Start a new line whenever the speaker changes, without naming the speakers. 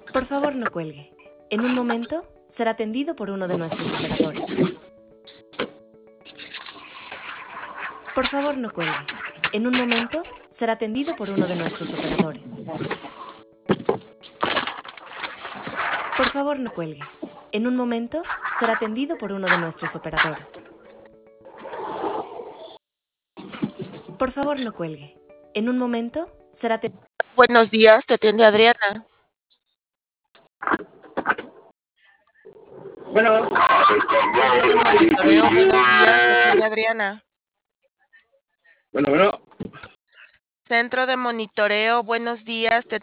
Por favor, no cuelgue. En un momento será atendido por uno de nuestros operadores. Por favor, no cuelgue. En un momento será atendido por uno de nuestros operadores. Por favor, no cuelgue. En un momento será atendido por uno de nuestros operadores. Por favor, no cuelgue. En un momento será atendido.
Buenos días, te atiende Adriana.
Bueno,
Centro de monitoreo, buenos días, te atiende Adriana.
bueno.
Centro de monitoreo, buenos días, te